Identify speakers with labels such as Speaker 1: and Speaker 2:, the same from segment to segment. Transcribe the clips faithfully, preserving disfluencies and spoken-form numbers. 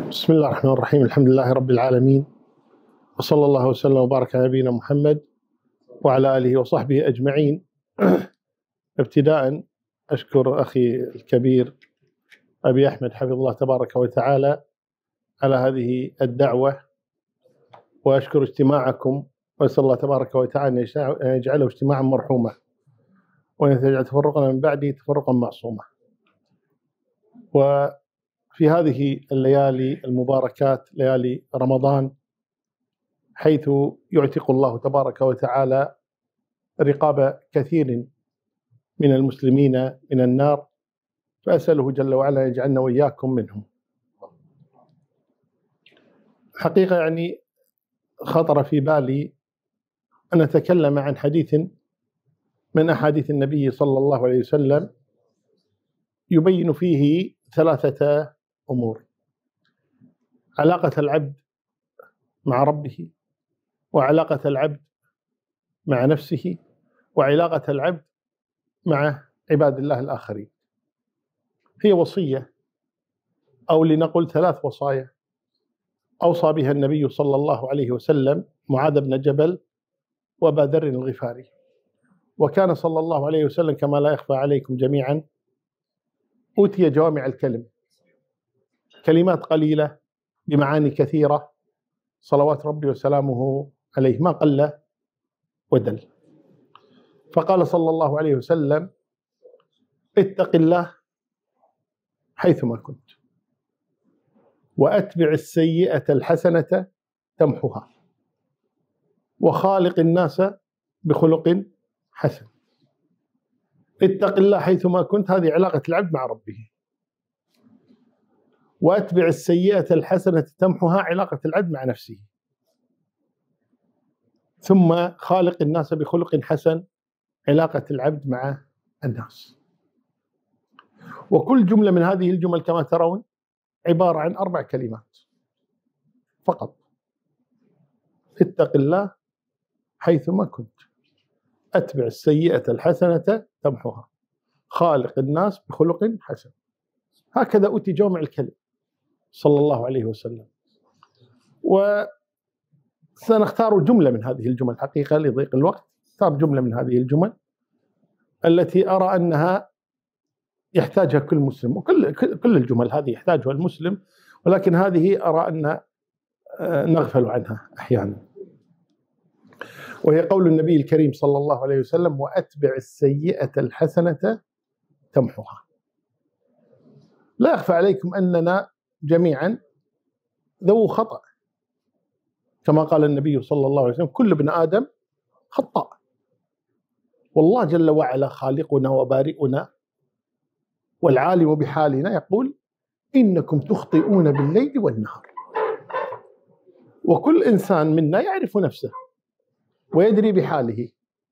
Speaker 1: بسم الله الرحمن الرحيم. الحمد لله رب العالمين، وصلى الله وسلم وبارك على نبينا محمد وعلى آله وصحبه أجمعين. ابتداء أشكر أخي الكبير أبي أحمد حفظه الله تبارك وتعالى على هذه الدعوة، وأشكر اجتماعكم، وأسأل الله تبارك وتعالى أن يجعله اجتماعا مرحوما، وأن يجعل تفرقنا من بعده تفرقا معصوما. وفي هذه الليالي المباركات، ليالي رمضان، حيث يعتق الله تبارك وتعالى رقاب كثير من المسلمين من النار، فأسأله جل وعلا يجعلنا وإياكم منهم. حقيقة يعني خطر في بالي أن أتكلم عن حديث من أحاديث النبي صلى الله عليه وسلم يبين فيه ثلاثة أمور: علاقة العبد مع ربه، وعلاقة العبد مع نفسه، وعلاقة العبد مع عباد الله الآخرين. هي وصية، أو لنقل ثلاث وصايا أوصى بها النبي صلى الله عليه وسلم معاذ بن جبل وأبا ذر الغفاري. وكان صلى الله عليه وسلم كما لا يخفى عليكم جميعا أوتي جوامع الكلم، كلمات قليلة بمعاني كثيرة، صلوات ربي وسلامه عليه، ما قل ودل. فقال صلى الله عليه وسلم: اتق الله حيثما كنت، وأتبع السيئة الحسنة تمحها، وخالق الناس بخلق حسن. اتق الله حيثما كنت، هذه علاقة العبد مع ربه. وأتبع السيئة الحسنة تمحها، علاقة العبد مع نفسه. ثم خالق الناس بخلق حسن، علاقة العبد مع الناس. وكل جملة من هذه الجمل كما ترون عبارة عن أربع كلمات فقط: اتق الله حيثما كنت، أتبع السيئة الحسنة تمحها، خالق الناس بخلق حسن. هكذا أوتي جوامع الكلم صلى الله عليه وسلم. وسنختار جملة من هذه الجمل حقيقة لضيق الوقت، اختار جملة من هذه الجمل التي أرى أنها يحتاجها كل مسلم، وكل كل الجمل هذه يحتاجها المسلم، ولكن هذه أرى أن نغفل عنها أحيانا. وهي قول النبي الكريم صلى الله عليه وسلم: وأتبع السيئة الحسنة تمحها. لا يخفى عليكم أننا جميعا ذو خطأ، كما قال النبي صلى الله عليه وسلم: كل ابن آدم خطاء. والله جل وعلا خالقنا وبارئنا والعالم بحالنا يقول: إنكم تخطئون بالليل والنهار. وكل إنسان منا يعرف نفسه ويدري بحاله،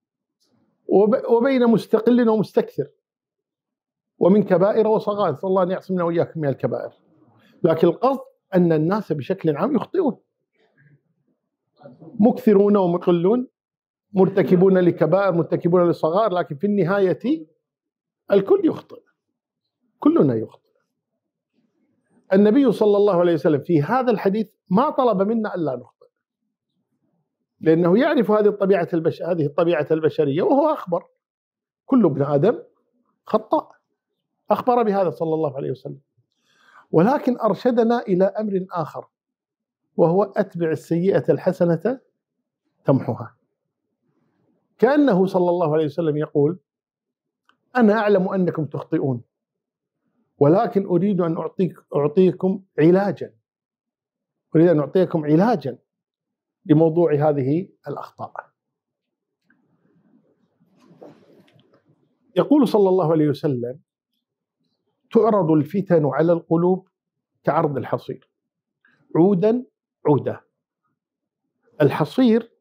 Speaker 1: وبين مستقل ومستكثر، ومن كبائر وصغائر، صلى الله أن يعصمنا وإياكم من الكبائر. لكن القصد أن الناس بشكل عام يخطئون، مكثرون ومقلون، مرتكبون لكبائر، مرتكبون لصغائر، لكن في النهاية الكل يخطئ، كلنا يخطئ. النبي صلى الله عليه وسلم في هذا الحديث ما طلب منا ألا نخطئ، لأنه يعرف هذه الطبيعة البش... هذه الطبيعة البشرية، وهو أخبر: كل ابن آدم خطاء، أخبر بهذا صلى الله عليه وسلم. ولكن أرشدنا إلى أمر آخر، وهو أتبع السيئة الحسنة تمحها. كأنه صلى الله عليه وسلم يقول: أنا أعلم أنكم تخطئون، ولكن أريد أن أعطيك أعطيكم علاجا، أريد أن أعطيكم علاجا لموضوع هذه الأخطاء. يقول صلى الله عليه وسلم: تعرض الفتن على القلوب كعرض الحصير، عودا عودا. الحصير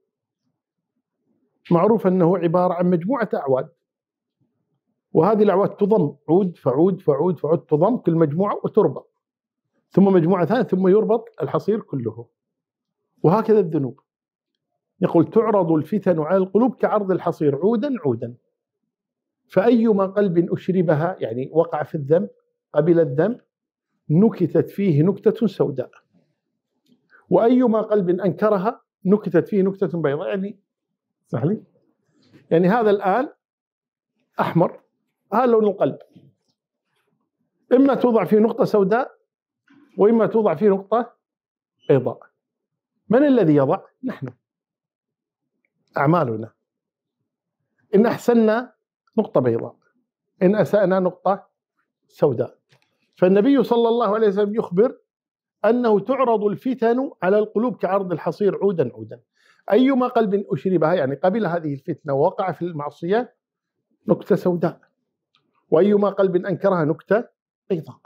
Speaker 1: معروف أنه عبارة عن مجموعة أعواد، وهذه الأعواد تضم عود فعود فعود فعود، تضم كل مجموعة وتربط، ثم مجموعة ثانية، ثم يربط الحصير كله. وهكذا الذنوب. يقول: تعرض الفتن على القلوب كعرض الحصير، عودا عودا، فأيما قلب أشربها، يعني وقع في الذنب، قبل الذنب، نكتت فيه نكتة سوداء. وأيما قلب أنكرها نكتت فيه نكتة بيضاء. يعني سهل، يعني هذا الآن أحمر، هذا لون القلب، إما توضع فيه نقطة سوداء وإما توضع فيه نقطة بيضاء. من الذي يضع؟ نحن، أعمالنا. إن أحسننا نقطة بيضاء، إن أسأنا نقطة سوداء. فالنبي صلى الله عليه وسلم يخبر أنه تعرض الفتن على القلوب كعرض الحصير عودا عودا. أيما قلب أشربها، يعني قبل هذه الفتنة ووقع في المعصية، نكتة سوداء، وأيما قلب أنكرها نكتة بيضاء.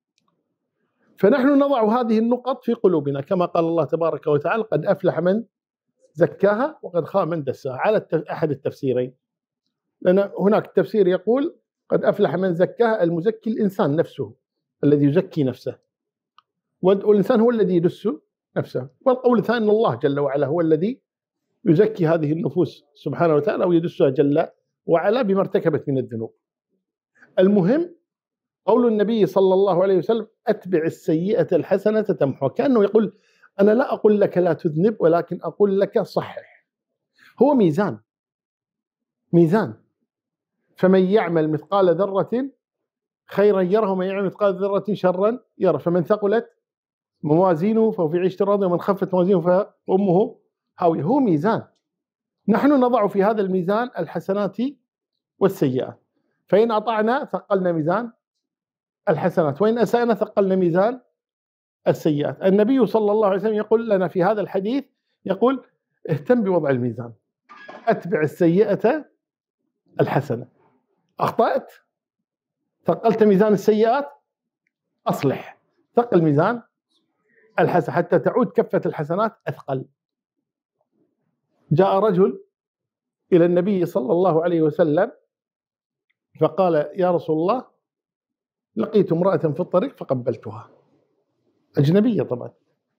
Speaker 1: فنحن نضع هذه النقط في قلوبنا كما قال الله تبارك وتعالى: قد أفلح من زكاها وقد خاب من دساها، على أحد التفسيرين. لأن هناك تفسير يقول قد أفلح من زكاها، المزكي الإنسان نفسه الذي يزكي نفسه، والإنسان هو الذي يدس نفسه. والقول الثاني أن الله جل وعلا هو الذي يزكي هذه النفوس سبحانه وتعالى ويدسها جل وعلا بما ارتكبت من الذنوب. المهم قول النبي صلى الله عليه وسلم: أتبع السيئة الحسنة تمحوها. كأنه يقول: أنا لا أقول لك لا تذنب، ولكن أقول لك صحح. هو ميزان، ميزان. فمن يعمل مثقال ذرة خيرا يره، ومن يعمل مثقال ذرة شرا يره. فمن ثقلت موازينه فهو في عيشة راضية، ومن خفت موازينه فأمه هاوية. هو ميزان، نحن نضع في هذا الميزان الحسنات والسيئات. فإن أطعنا ثقلنا ميزان الحسنات، وإن أسأنا ثقلنا ميزان السيئات. النبي صلى الله عليه وسلم يقول لنا في هذا الحديث، يقول: اهتم بوضع الميزان، أتبع السيئة الحسنة. أخطأت، ثقلت ميزان السيئات، أصلح، ثقل ميزان الحسنة حتى تعود كفة الحسنات أثقل. جاء رجل إلى النبي صلى الله عليه وسلم فقال: يا رسول الله، لقيت امرأة في الطريق فقبلتها. أجنبية طبعا،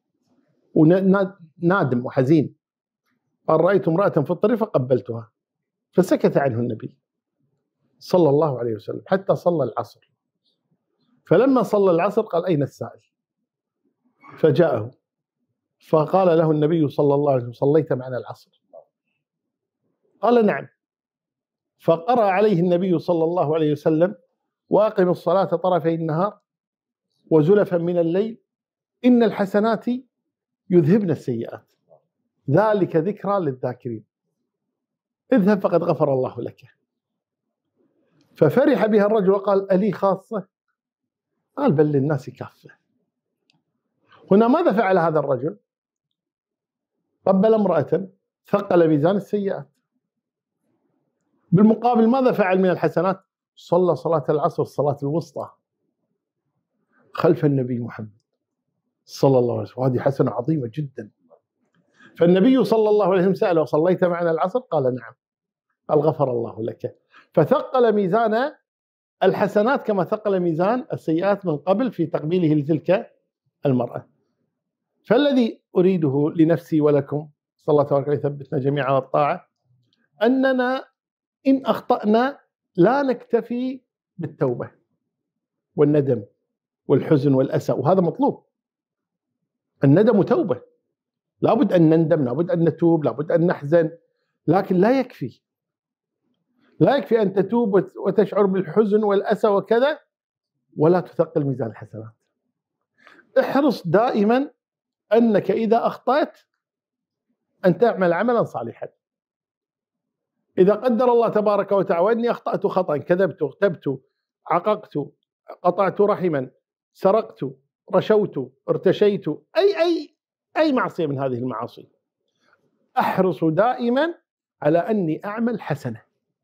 Speaker 1: ونادم وحزين. قال: رأيت امرأة في الطريق فقبلتها. فسكت عنه النبي صلى الله عليه وسلم حتى صلى العصر. فلما صلى العصر قال: أين السائل؟ فجاءه فقال له النبي صلى الله عليه وسلم: صليت معنا العصر؟ قال: نعم. فقرأ عليه النبي صلى الله عليه وسلم: وأقم الصلاة طرفي النهار وزلفا من الليل إن الحسنات يذهبن السيئات ذلك ذكرى للذاكرين، اذهب فقد غفر الله لك. ففرح بها الرجل وقال: ألي خاصة؟ قال: بل للناس كافة. هنا ماذا فعل هذا الرجل؟ قبل امرأة، ثقل ميزان السيئات. بالمقابل ماذا فعل من الحسنات؟ صلى صلاة العصر، الصلاة الوسطى، خلف النبي محمد صلى الله عليه وسلم، وهذه حسنة عظيمة جدا. فالنبي صلى الله عليه وسلم سأله: صليت معنا العصر؟ قال: نعم. قال: غفر الله لك. فثقل ميزان الحسنات كما ثقل ميزان السيئات من قبل في تقبيله لتلك المرأة. فالذي أريده لنفسي ولكم، صلى الله تبارك يثبتنا جميعا على الطاعة، أننا إن أخطأنا لا نكتفي بالتوبة والندم والحزن والأسى، وهذا مطلوب. الندم توبة، لابد أن نندم، لابد أن نتوب، لابد أن نحزن، لكن لا يكفي. لا يكفي أن تتوب وتشعر بالحزن والأسى وكذا ولا تثقل ميزان الحسنات. احرص دائما أنك إذا أخطأت أن تعمل عملا صالحا. إذا قدر الله تبارك وتعالى وأني أخطأت خطأ، كذبت، اغتبت، عققت، قطعت رحما، سرقت، رشوت، ارتشيت، أي أي أي معصية من هذه المعاصي، أحرص دائما على أني أعمل حسنة،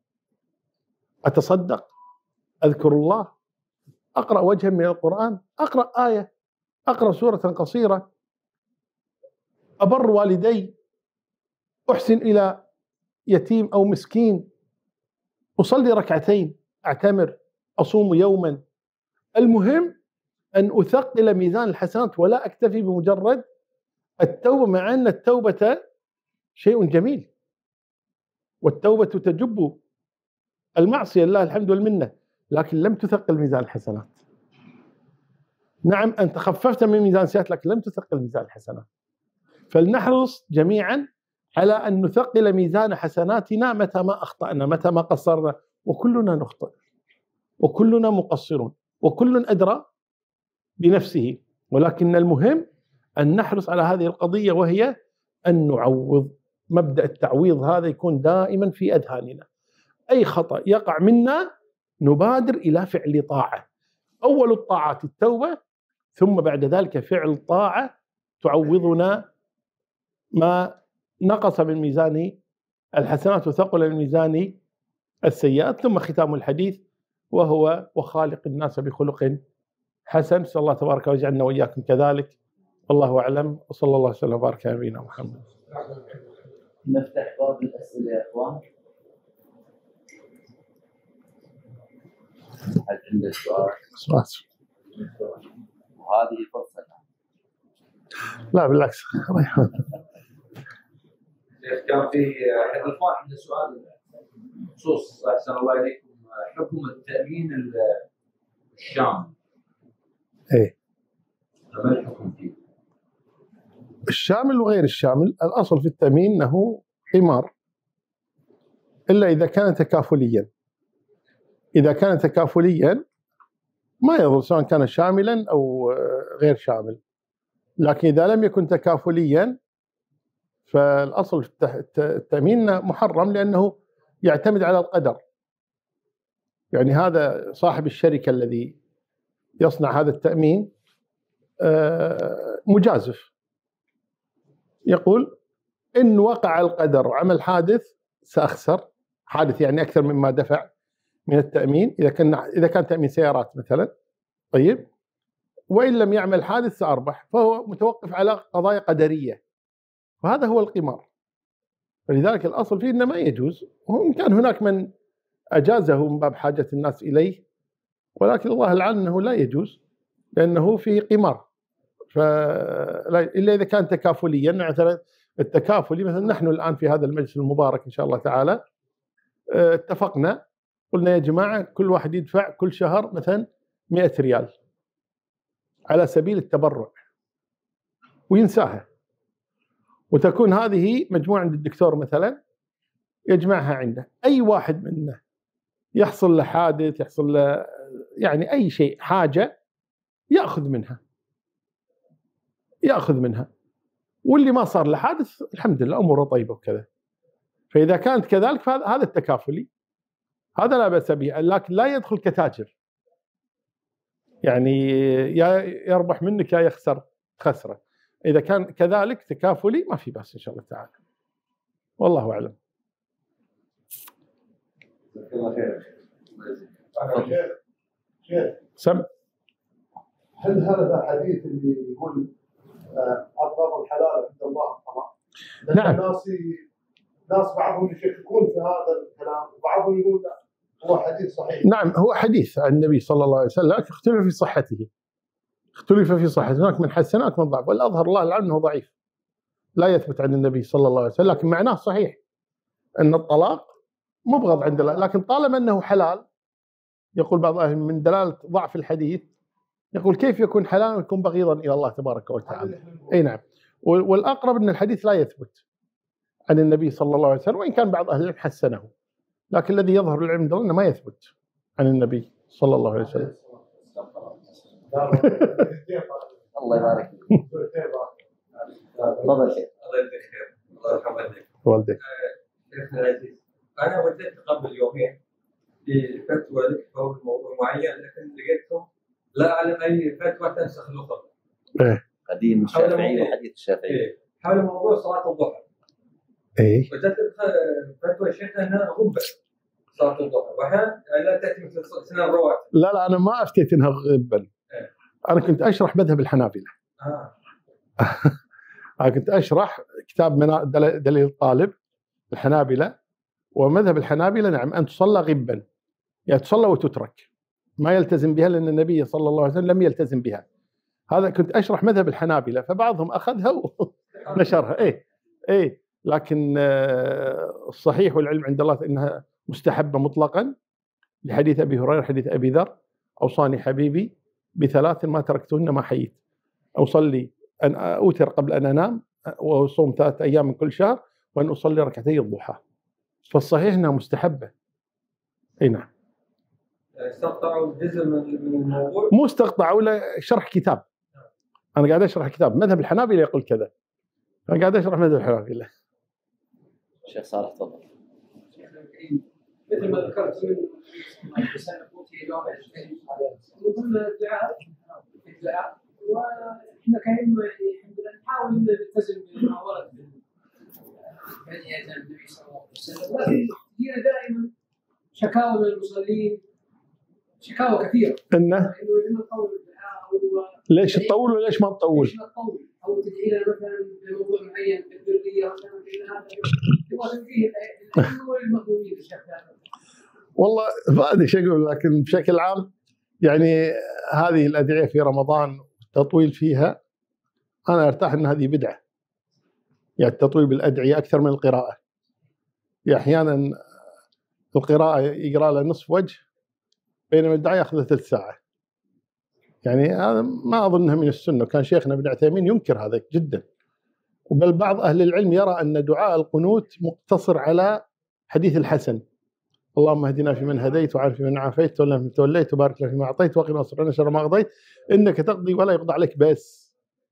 Speaker 1: أتصدق، أذكر الله، أقرأ وجها من القرآن، أقرأ آية، أقرأ سورة قصيرة، أبر والدي، أحسن إلى يتيم أو مسكين، أصلي ركعتين، أعتمر، أصوم يوما. المهم أن أثقل ميزان الحسنات ولا أكتفي بمجرد التوبة، مع أن التوبة شيء جميل والتوبة تجب المعصية، لله الحمد والمنة، لكن لم تثقل ميزان الحسنات. نعم أنت خففت من ميزان السيئات لكن لم تثقل ميزان الحسنات. فلنحرص جميعا على أن نثقل ميزان حسناتنا متى ما أخطأنا، متى ما قصرنا، وكلنا نخطئ وكلنا مقصرون وكل أدرى بنفسه، ولكن المهم أن نحرص على هذه القضية، وهي أن نعوض. مبدأ التعويض هذا يكون دائما في أذهاننا. أي خطأ يقع منا نبادر إلى فعل طاعة. أول الطاعات التوبة، ثم بعد ذلك فعل طاعة تعوضنا ما نقص من ميزان الحسنات وثقل من ميزان السيئات. ثم ختام الحديث وهو وخالق الناس بخلق حسن. صلى الله تبارك ويجعلنا وإياكم كذلك. والله أعلم، وصلى الله وسلم وبارك على نبينا محمد.
Speaker 2: نفتح باب الأسئلة يا إخوان. هل عنده سؤال؟
Speaker 1: سؤال.
Speaker 2: وهذه فرصة.
Speaker 1: لا بالعكس.
Speaker 3: كان في أحد الإخوان عنده سؤال بخصوص أحسن الله إليكم حكم التأمين الشامل.
Speaker 1: إيه.
Speaker 3: ما الحكم فيه؟
Speaker 1: الشامل وغير الشامل، الأصل في التأمين أنه قمار، إلا إذا كان تكافليا. إذا كان تكافليا ما يضر سواء كان شاملا أو غير شامل، لكن إذا لم يكن تكافليا فالأصل في التأمين محرم، لأنه يعتمد على القدر. يعني هذا صاحب الشركة الذي يصنع هذا التأمين مجازف، يقول إن وقع القدر وعمل حادث سأخسر، حادث يعني أكثر مما دفع من التأمين إذا كان إذا كان تأمين سيارات مثلا، طيب، وإن لم يعمل حادث سأربح. فهو متوقف على قضايا قدرية، وهذا هو القمار. فلذلك الأصل فيه إنه ما يجوز، وإن كان هناك من أجازه من باب حاجة الناس إليه، ولكن الله العلم أنه لا يجوز لأنه فيه قمار. إلا إذا كان تكافليا. مثلا التكافلي، مثلا نحن الآن في هذا المجلس المبارك إن شاء الله تعالى اتفقنا، قلنا يا جماعة كل واحد يدفع كل شهر مثلا مئة ريال على سبيل التبرع، وينساها، وتكون هذه مجموعة عند الدكتور مثلا يجمعها عنده. أي واحد منا يحصل له حادث، يحصل له يعني أي شيء، حاجة، يأخذ منها يأخذ منها واللي ما صار له حادث الحمد لله أموره طيبة وكذا. فإذا كانت كذلك فهذا التكافلي، هذا لا بأس به، لكن لا يدخل كتاجر، يعني يا يربح منك يا يخسر خسرة. إذا كان كذلك تكافلي ما في بأس إن شاء الله تعالى، والله أعلم.
Speaker 3: جزاك الله خير.
Speaker 1: سم.
Speaker 4: هل هذا الحديث اللي يقول أبغض الحلال عند الله طبعا؟
Speaker 1: نعم.
Speaker 4: الناس ناس بعضهم يشككون في هذا الكلام، وبعضهم يقول لا هو حديث صحيح.
Speaker 1: نعم، هو حديث عن النبي صلى الله عليه وسلم، اختلف في صحته اختلف في صحته هناك من حسن هناك من ضعف، والأظهر الله العلم أنه ضعيف، لا يثبت عن النبي صلى الله عليه وسلم، لكن معناه صحيح أن الطلاق مبغض عند الله. لكن طالما أنه حلال، يقول بعض أهل من دلالة ضعف الحديث، يقول كيف يكون حلالا ويكون بغيضا إلى الله تبارك وتعالى؟ أي نعم. والأقرب أن الحديث لا يثبت عن النبي صلى الله عليه وسلم، وإن كان بعض أهل العلم حسنه، لكن الذي يظهر العلم عند الله أنه ما يثبت عن النبي صلى الله عليه وسلم.
Speaker 2: الله يبارك فيك. تفضل شيخ.
Speaker 3: الله يجزيك خير. الله يرحم والديك.
Speaker 1: والديك.
Speaker 3: شيخنا العزيز، أنا وجدت قبل يومين في فتوى ذكر موضوع معين، لكن لقيتهم لا أعلم أي فتوى تنسخ الأخرى.
Speaker 1: إيه.
Speaker 2: قديم الشافعي وحديث الشافعي.
Speaker 3: إيه. حول موضوع صلاة الضحى.
Speaker 1: إيه.
Speaker 3: وجدت فتوى شيخنا أنها غبة صلاة الضحى، وأحيانا لا تأتي مثل سنة الرواتب.
Speaker 1: لا لا أنا ما أفتيت إنها غبا.
Speaker 3: إيه.
Speaker 1: أنا كنت أشرح مذهب الحنابلة.
Speaker 3: آه.
Speaker 1: أنا كنت أشرح كتاب من دليل الطالب الحنابلة، ومذهب الحنابلة نعم أن تصلى غبا، يعني تصلى وتترك، ما يلتزم بها لأن النبي صلى الله عليه وسلم لم يلتزم بها. هذا كنت أشرح مذهب الحنابلة، فبعضهم أخذها ونشرها. إيه إيه لكن الصحيح والعلم عند الله أنها مستحبة مطلقا، لحديث أبي هريرة حديث أبي ذر: أوصاني حبيبي بثلاث ما تركتهن ما حييت: أصلي أن أوتر قبل أن أنام، وأصوم ثلاثة أيام من كل شهر وأن أصلي ركعتي الضحى. فالصحيح أنها مستحبة. أي نعم.
Speaker 3: استقطعوا جزء من الموضوع؟
Speaker 1: مو استقطعوا، ولا شرح كتاب. أنا قاعد أشرح كتاب مذهب الحنابلة يقول كذا، أنا قاعد أشرح مذهب الحنابلة.
Speaker 2: شيخ صالح تفضل.
Speaker 5: مثل ما ذكرت من من ضمن الدعاء الدعاء واحنا كأئمة الحمد لله نحاول نلتزم بما ورد من هدي النبي صلى الله عليه وسلم، لكن تجينا دائما شكاوى من المصلين، شكاوى كثيره
Speaker 1: انه
Speaker 5: انه لما نطول الدعاء
Speaker 1: ليش تطول وليش ما تطول؟
Speaker 5: ليش ما تطول؟ او تدعي لنا مثلا بموضوع معين بالذريه مثلا الى هذا يواصل فيه الائمه والمأمومين الشيخ.
Speaker 1: والله ما ادري ايش اقول، لكن بشكل عام يعني هذه الادعيه في رمضان التطويل فيها انا ارتاح ان هذه بدعه. يعني التطويل بالادعيه اكثر من القراءه. يعني احيانا القراءه يقرا له نصف وجه بينما الدعاء ياخذ ثلث ساعه. يعني هذا ما اظنها من السنه، كان شيخنا ابن عثيمين ينكر هذا جدا. وبل بعض اهل العلم يرى ان دعاء القنوت مقتصر على حديث الحسن: اللهم اهدنا فيمن هديت وعافنا فيمن عافيت وتولنا فيمن توليت وبارك لنا فيما اعطيت وقنا واصرف عنا شر ما قضيت انك تقضي ولا يقضى عليك. بس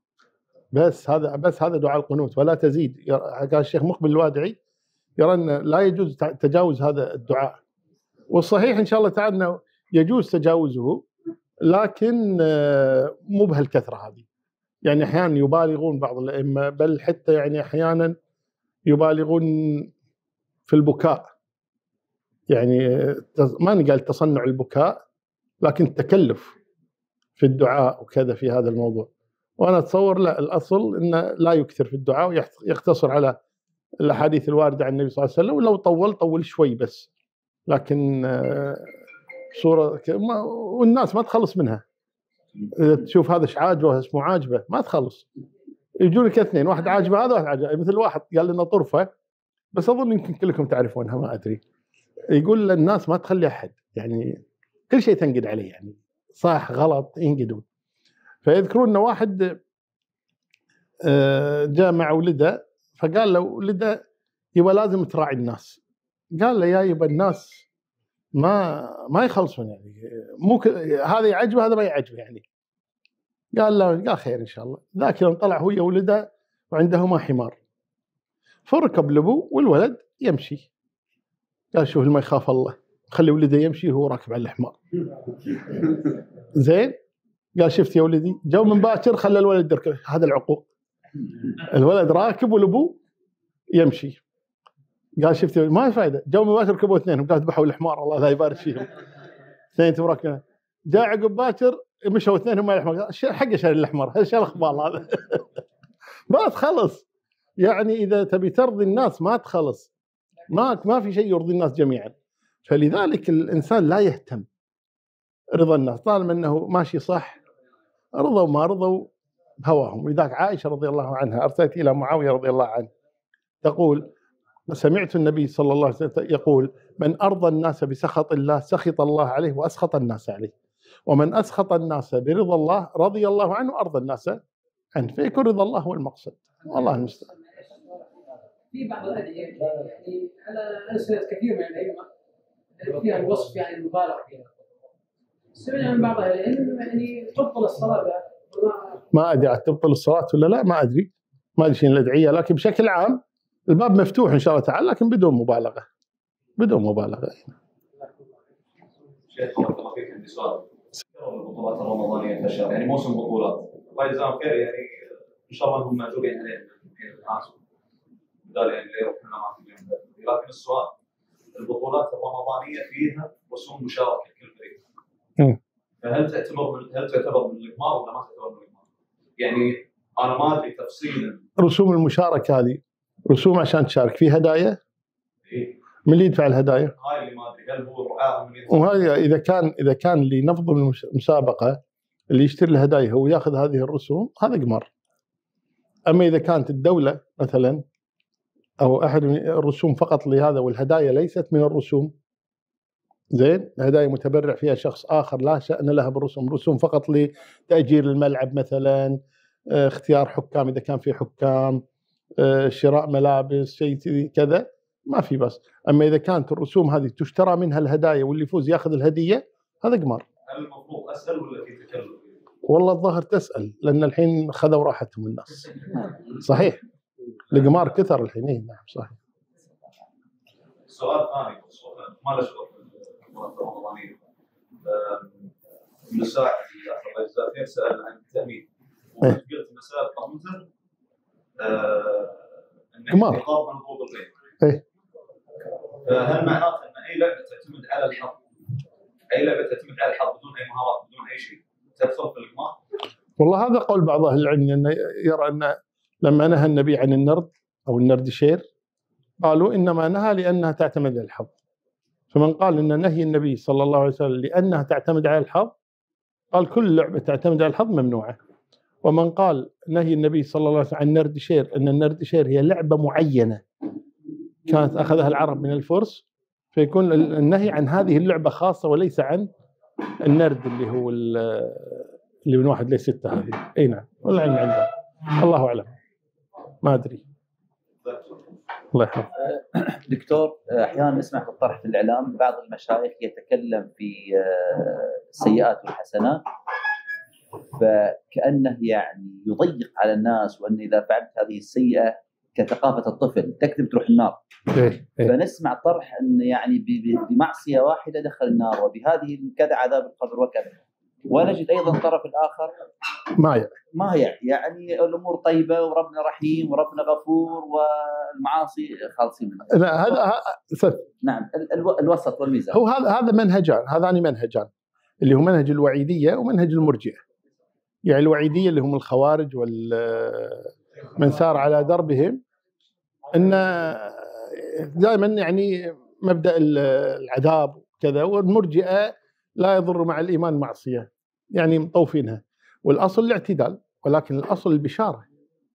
Speaker 1: بس هذا بس هذا دعاء القنوت ولا تزيد. قال الشيخ مقبل الوادعي يرى ان لا يجوز تجاوز هذا الدعاء، والصحيح ان شاء الله تعالى انه يجوز تجاوزه، لكن مو بهالكثره هذه. يعني احيانا يبالغون بعض الائمه، بل حتى يعني احيانا يبالغون في البكاء. يعني ما نقال تصنع البكاء، لكن التكلف في الدعاء وكذا في هذا الموضوع. وانا اتصور لا، الاصل انه لا يكثر في الدعاء ويقتصر على الاحاديث الوارده عن النبي صلى الله عليه وسلم، ولو طول طول شوي بس، لكن صوره والناس ما تخلص منها. تشوف هذا ايش عاجبه اسمه عاجبه ما تخلص. يجونك اثنين، واحد عاجبه هذا واحد عاجبه. مثل واحد قال لنا طرفه، بس اظن يمكن كلكم تعرفونها ما ادري، يقول للناس ما تخلي احد، يعني كل شيء تنقد عليه، يعني صح غلط ينقدون. فيذكرون ان واحد جاء مع ولده فقال له ولده يبقى لازم تراعي الناس. قال له يا يبقى الناس ما ما يخلصون، يعني مو هذا يعجبه هذا ما يعجبه. يعني قال له قال خير ان شاء الله. ذاك يوم طلع هو وولده وعندهما حمار، فركب لابوه والولد يمشي. قال شوف ما يخاف الله، خلي ولده يمشي وهو راكب على الحمار. زين. قال شفت يا ولدي، جو من باكر خلى الولد يركب. هذا العقوق، الولد راكب والابو يمشي. قال شفت ما فايده، جو من باكر ركبوا اثنينهم، قال ذبحوا الحمار الله لا يبارك فيهم. اثنين راكبين. جاء عقب باكر مشوا اثنينهم مع الحمار، حق شال الاحمر، هذا شال الاخبار هذا. ما تخلص. يعني اذا تبي ترضي الناس ما تخلص، ما ما في شيء يرضي الناس جميعا. فلذلك الانسان لا يهتم رضا الناس طالما انه ماشي صح، رضوا وما رضوا بهواهم. ولذلك عائشه رضي الله عنها ارسلت الى معاويه رضي الله عنه تقول: سمعت النبي صلى الله عليه وسلم يقول: من ارضى الناس بسخط الله سخط الله عليه واسخط الناس عليه، ومن اسخط الناس برضا الله رضي الله عنه وارضى الناس عنه. فيكون رضا الله هو المقصد. والله المستعان.
Speaker 5: في بعض الادعيه يعني على اسئله كثير من الائمه فيها الوصف يعني المبالغ فيها. سمعنا من بعض اهل العلم يعني تبطل الصلاه.
Speaker 1: ما ادري تبطل الصلاه ولا لا، ما ادري ما ادري شيء الادعيه، لكن بشكل عام الباب مفتوح ان شاء الله تعالى، لكن بدون مبالغه. بدون مبالغه.
Speaker 6: شيخ بارك الله فيك، عندي سؤال. البطولات الرمضانيه في الشهر، يعني موسم بطولات، الله يجزاهم خير، يعني ان شاء الله هم معجوبين علينا الحين الان بدال يعني اللي يروحون اماكن اليوم. لكن السؤال، البطولات الرمضانيه فيها رسوم مشاركه كل فريق. فهل تعتبر من هل تعتبر من القمار ولا ما تعتبر من القمار؟ يعني انا ما ادري تفصيلا. رسوم
Speaker 1: المشاركه هذه رسوم عشان تشارك في هدايا؟
Speaker 6: إيه؟
Speaker 1: من اللي يدفع الهدايا؟
Speaker 6: هاي اللي ما ادري هل هو الرعاه من يدفع؟
Speaker 1: وهذا اذا كان اذا كان اللي ينظم المسابقه اللي يشتري الهدايا هو ياخذ هذه الرسوم، هذا قمار. اما اذا كانت الدوله مثلا او احد من الرسوم فقط لهذا والهدايا ليست من الرسوم، زين، الهدايا متبرع فيها شخص اخر لا شأن لها بالرسوم، رسوم فقط لتأجير الملعب مثلا، اختيار حكام اذا كان في حكام، شراء ملابس شيء كذا ما في بس. اما اذا كانت الرسوم هذه تشترى منها الهدايا واللي يفوز ياخذ الهديه هذا قمار.
Speaker 6: هل المفروض اسال ولا في تكلف؟
Speaker 1: والله الظاهر تسال لان الحين خذوا راحتهم الناس. صحيح القمار كثر الحين. نعم صحيح.
Speaker 6: سؤال ثاني ما له شغل بالمناسبه الرمضانيه. مساعد الله يجزاه خير سال عن التامين وقلت مساله طموزه انه يقاب منظوم البيت.
Speaker 1: ايه
Speaker 6: هل معناته ان اي لعبه تعتمد على الحظ اي لعبه تعتمد على الحظ بدون اي مهارات بدون اي شيء تدخل في القمار؟
Speaker 1: والله هذا قول بعض اهل العلم انه يرى ان لما نهى النبي عن النرد او النرد شير قالوا انما نهى لانها تعتمد على الحظ. فمن قال ان نهي النبي صلى الله عليه وسلم لانها تعتمد على الحظ قال كل لعبه تعتمد على الحظ ممنوعه. ومن قال نهي النبي صلى الله عليه وسلم عن النرد شير ان النرد شير هي لعبه معينه كانت اخذها العرب من الفرس فيكون النهي عن هذه اللعبه خاصه وليس عن النرد اللي هو اللي من واحد لستة هذه. اي نعم والعلم عنده الله اعلم ما ادري. الله يحفظك.
Speaker 2: دكتور احيانا نسمع في الطرح في الاعلام بعض المشايخ يتكلم في السيئات والحسنات فكانه يعني يضيق على الناس وان اذا فعلت هذه السيئه كثقافه الطفل تكذب تروح النار.
Speaker 1: إيه إيه.
Speaker 2: فنسمع طرح ان يعني بمعصيه واحده دخل النار وبهذه كذا عذاب القبر وكذا. ونجد ايضا الطرف الاخر
Speaker 1: ما يعني
Speaker 2: ما يعني يعني الامور طيبه وربنا رحيم وربنا غفور والمعاصي خالصين منها.
Speaker 1: لا هذا
Speaker 2: نعم الو... الوسط والميزان.
Speaker 1: هو هذا هذا منهجان هذان منهجان اللي هو منهج الوعيديه ومنهج المرجئه. يعني الوعيديه اللي هم الخوارج ومن سار على دربهم ان دائما يعني مبدا العذاب كذا. والمرجئه لا يضر مع الايمان معصيه يعني مطوفينها. والاصل الاعتدال ولكن الاصل البشاره.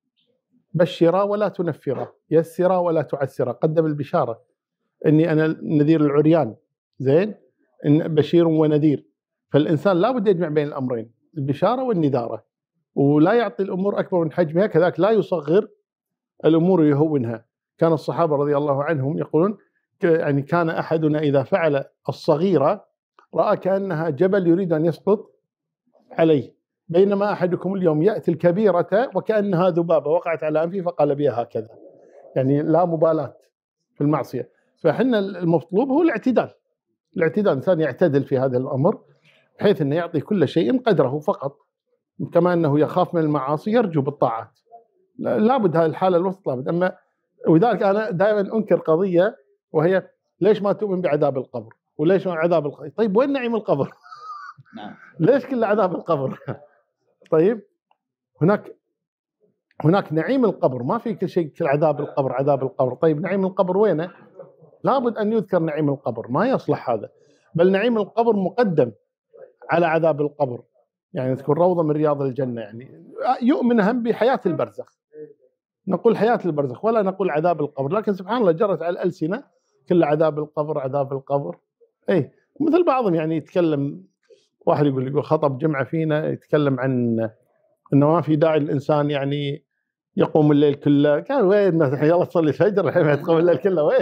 Speaker 1: بشرا ولا تنفرا يسرا ولا تعسرا. قدم البشاره اني انا نذير العريان زين إن بشير ونذير. فالانسان لا بد يجمع بين الامرين البشاره والنذاره ولا يعطي الامور اكبر من حجمها كذلك لا يصغر الامور ويهونها. كان الصحابه رضي الله عنهم يقولون يعني كان احدنا اذا فعل الصغيره راى كانها جبل يريد ان يسقط عليه بينما احدكم اليوم ياتي الكبيره وكانها ذبابه وقعت على انفه فقال بها هكذا. يعني لا مبالاه في المعصيه. فحنا المطلوب هو الاعتدال. الاعتدال الانسان يعتدل في هذا الامر بحيث انه يعطي كل شيء قدره فقط. كما انه يخاف من المعاصي يرجو بالطاعات. لابد هذه الحاله الوسط لابد. اما ولذلك انا دائما انكر قضيه وهي ليش ما تؤمن بعذاب القبر؟ وليش عذاب القبر؟ طيب وين نعيم القبر؟
Speaker 2: نعم.
Speaker 1: ليش كل عذاب القبر؟ طيب هناك هناك نعيم القبر ما في كل شيء كل عذاب القبر عذاب القبر. طيب نعيم القبر وينه؟ لابد ان يذكر نعيم القبر ما يصلح هذا. بل نعيم القبر مقدم على عذاب القبر. يعني تكون روضه من رياض الجنه. يعني يؤمن هم بحياه البرزخ. نقول حياه البرزخ ولا نقول عذاب القبر. لكن سبحان الله جرت على الالسنه كل عذاب القبر عذاب القبر. اي مثل بعضهم يعني يتكلم واحد يقول يقول خطب جمعه فينا يتكلم عن انه ما في داعي الانسان يعني يقوم الليل كله. قال وين يلا تصلي الفجر الحين ما تقوم الليل كله وين؟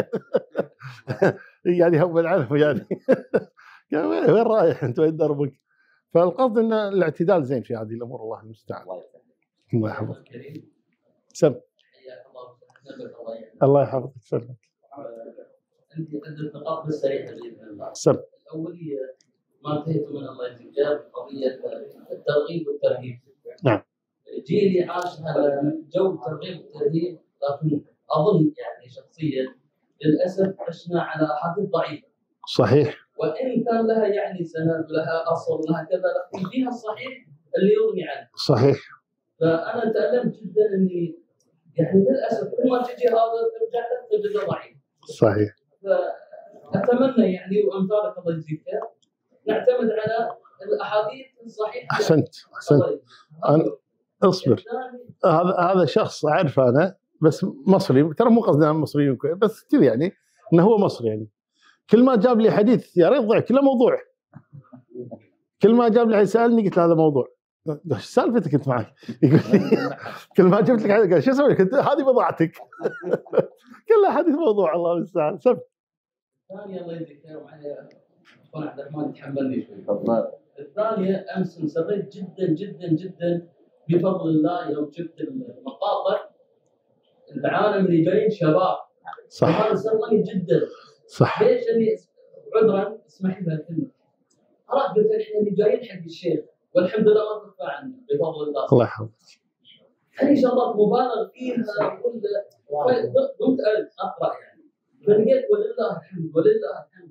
Speaker 1: يعني هون عنه يعني. قال وين وين رايح انت وين دربك؟ فالقصد ان الاعتدال زين في هذه الامور. الله المستعان. الله يحفظك. سم. الله يحفظك. سلم.
Speaker 2: انت قدمت نقاط سريعه باذن الله.
Speaker 1: سم.
Speaker 2: الاوليه ما انتهيت من الله يجزاك قضيه الترغيب والترهيب.
Speaker 1: نعم.
Speaker 2: جيلي عاش هذا جو الترغيب والترهيب لكن اظن يعني شخصيا للاسف عشنا على احاديث ضعيفه.
Speaker 1: صحيح.
Speaker 2: وان كان لها يعني سند ولها اصل لها كذا لكن فيها الصحيح اللي يغني عنه.
Speaker 1: صحيح.
Speaker 2: فانا تألمت جدا اني يعني للاسف كل ما تجي هذا ترجع لك تجده ضعيف.
Speaker 1: صحيح.
Speaker 2: فاتمنى يعني وامثالك الله يجزيك خير نعتمد على الاحاديث الصحيحه.
Speaker 1: احسنت احسنت. أنا اصبر. هذا هذا شخص اعرفه انا بس مصري ترى مو قصدي عن مصريين بس كذا يعني انه هو مصري يعني كل ما جاب لي حديث يا ريت ضعف كله موضوع. كل ما جاب لي سالني قلت له هذا موضوع ايش سالفتك انت معك؟ يقول لي كل ما جبت لك قال شو اسوي؟ قلت هذه بضاعتك. كلها حديث موضوع الله المستعان. سب
Speaker 2: الثانية الله يجزيك خير معي اخونا عبد الرحمن يتحملني شوي. تفضل. الثانية امس انسريت جدا جدا جدا بفضل الله يوم شفت المقاطع العالم اللي جايين شباب.
Speaker 1: صح.
Speaker 2: هذا سرني جدا.
Speaker 1: صح.
Speaker 2: ليش اللي عذرا اسمح لي الكلمة. خلاص قلت الحين اللي جايين حق الشيخ والحمد لله ما تخفى عنا بفضل الله.
Speaker 1: الله يحفظك.
Speaker 2: هذه شغلات مبالغ فيها ولا قمت اقرا يعني فلقيت ولله الحمد ولله الحمد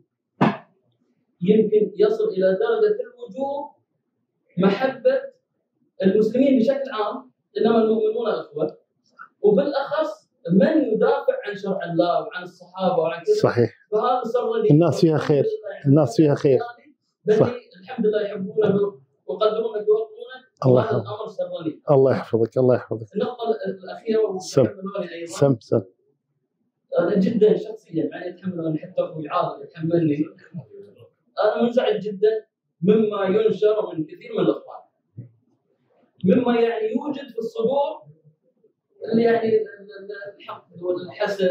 Speaker 2: يمكن يصل الى درجه الوجوب محبه المسلمين بشكل عام انما المؤمنون اخوه وبالاخص من يدافع عن شرع الله وعن الصحابه وعن كذا.
Speaker 1: صحيح.
Speaker 2: فهذا صار لي
Speaker 1: الناس فيها خير. الناس فيها خير.
Speaker 2: صح. الحمد لله يحبونه ويقدرونك ويوقرونك.
Speaker 1: الله
Speaker 2: هذا الامر سرني.
Speaker 1: الله يحفظك. الله يحفظك.
Speaker 2: النقطه الاخيره
Speaker 1: سم سم سم
Speaker 2: انا جدا شخصيا يعني اتحمل حتى اخوي عاطف يتحملني. انا منزعج جدا مما ينشر من كثير من الاخوان مما يعني يوجد في الصدور اللي يعني الحقد والحسد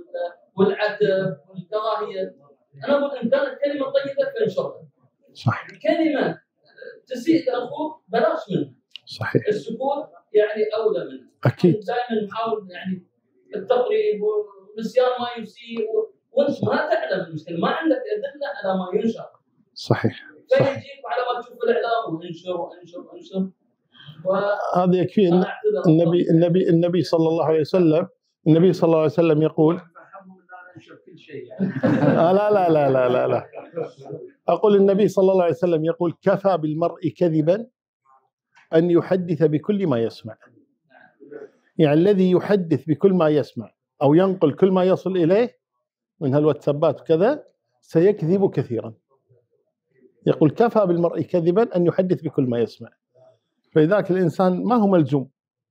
Speaker 2: والعتب والكراهيه. انا اقول ان كانت كلمه طيبه فانشرها.
Speaker 1: صح.
Speaker 2: كلمه تسيء لاخوك بلاش منها.
Speaker 1: صحيح.
Speaker 2: السكوت يعني اولى منها.
Speaker 1: اكيد.
Speaker 2: دائما نحاول يعني التقريب والنسيان ما يسيء وانت ما تعلم المشكله ما عندك ادله على ما ينشر.
Speaker 1: صحيح.
Speaker 2: فيجيك على ما تشوف الاعلام وانشر وانشر وانشر
Speaker 1: هذا يكفي. النبي النبي النبي صلى الله عليه وسلم النبي صلى الله عليه وسلم يقول
Speaker 5: كل شيء يعني.
Speaker 1: لا لا لا لا لا لا أقول النبي صلى الله عليه وسلم يقول كفى بالمرء كذبا أن يحدث بكل ما يسمع. يعني الذي يحدث بكل ما يسمع أو ينقل كل ما يصل إليه من هالواتسابات وكذا سيكذب كثيرا. يقول كفى بالمرء كذبا أن يحدث بكل ما يسمع. فلذلك الإنسان ما هو ملزوم